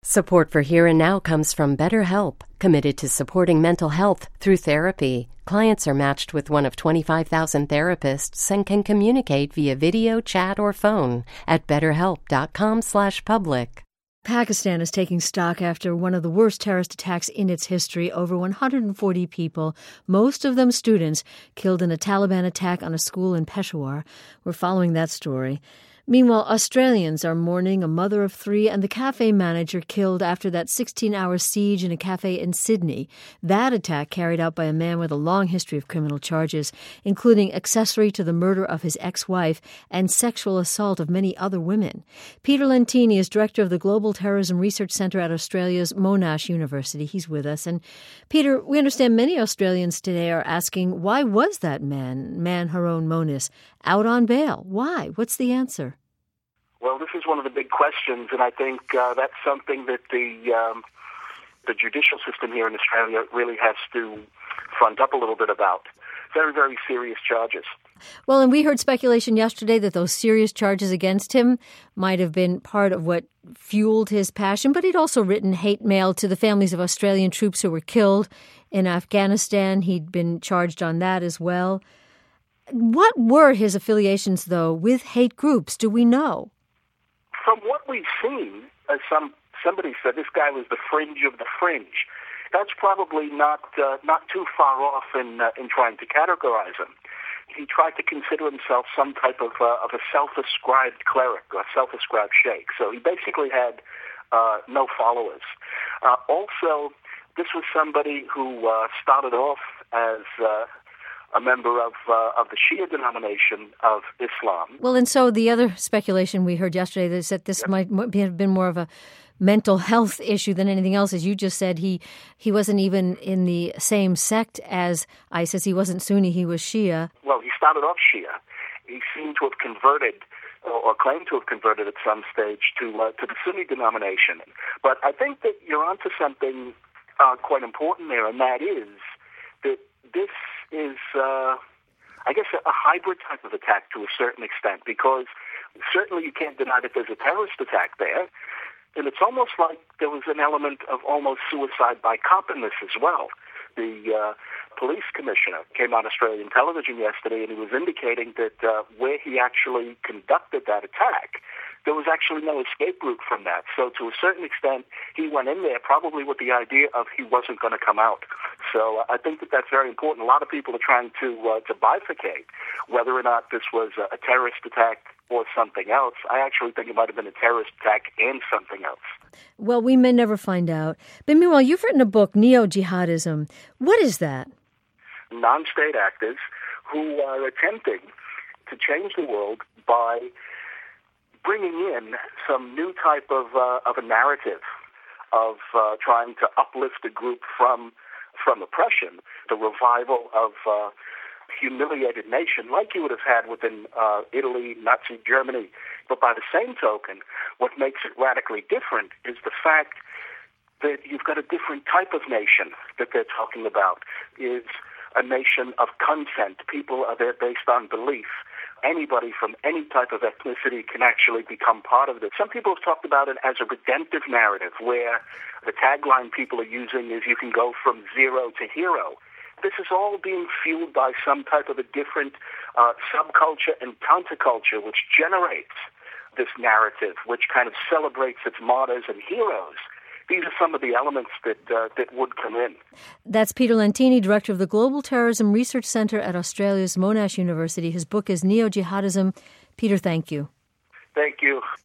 Support for Here and Now comes from BetterHelp, committed to supporting mental health through therapy. Clients are matched with one of 25,000 therapists and can communicate via video, chat, or phone at betterhelp.com/public. Pakistan is taking stock after one of the worst terrorist attacks in its history. Over 140 people, most of them students, killed in a Taliban attack on a school in Peshawar. We're following that story. Meanwhile, Australians are mourning a mother of three and the cafe manager killed after that 16-hour siege in a cafe in Sydney. That attack carried out by a man with a long history of criminal charges, including accessory to the murder of his ex-wife and sexual assault of many other women. Peter Lentini is director of the Global Terrorism Research Centre at Australia's Monash University. He's with us. And Peter, we understand many Australians today are asking, why was that man Haroon Monis, out on bail? Why? What's the answer? Well, this is one of the big questions, and I think that's something that the judicial system here in Australia really has to front up a little bit about. Very, very serious charges. Well, and we heard speculation yesterday that those serious charges against him might have been part of what fueled his passion, but he'd also written hate mail to the families of Australian troops who were killed in Afghanistan. He'd been charged on that as well. What were his affiliations, though, with hate groups? Do we know? From what we've seen, as somebody said, this guy was the fringe of the fringe. That's probably not too far off in trying to categorize him. He tried to consider himself some type of a self-ascribed cleric or self-ascribed sheikh. So he basically had no followers. Also, this was somebody who started off as a member of the Shia denomination of Islam. Well, and so the other speculation we heard yesterday is that this might have been more of a mental health issue than anything else. As you just said, he wasn't even in the same sect as ISIS. He wasn't Sunni, he was Shia. Well, he started off Shia. He seemed to have converted, or claimed to have converted at some stage to the Sunni denomination. But I think that you're onto something quite important there, and that is that this is, I guess, a hybrid type of attack to a certain extent, because certainly you can't deny that there's a terrorist attack there, and it's almost like there was an element of almost suicide by cop in this as well. The police commissioner came on Australian television yesterday, and he was indicating that where he actually conducted that attack, there was actually no escape route from that. So to a certain extent, he went in there probably with the idea of he wasn't going to come out. So I think that that's very important. A lot of people are trying to bifurcate whether or not this was a terrorist attack or something else. I actually think it might have been a terrorist attack and something else. Well, we may never find out. But meanwhile, you've written a book, Neo-Jihadism. What is that? Non-state actors who are attempting to change the world by bringing in some new type of a narrative of trying to uplift a group from oppression, the revival of humiliated nation like you would have had within Italy, Nazi Germany. But by the same token, what makes it radically different is the fact that you've got a different type of nation that they're talking about. Is a nation of consent. People are there based on belief. Anybody from any type of ethnicity can actually become part of it. Some people have talked about it as a redemptive narrative, where the tagline people are using is you can go from zero to hero. This is all being fueled by some type of a different subculture and counterculture, which generates this narrative, which kind of celebrates its martyrs and heroes. These are some of the elements that would come in. That's Peter Lentini, director of the Global Terrorism Research Centre at Australia's Monash University. His book is Neo-Jihadism. Peter, thank you. Thank you.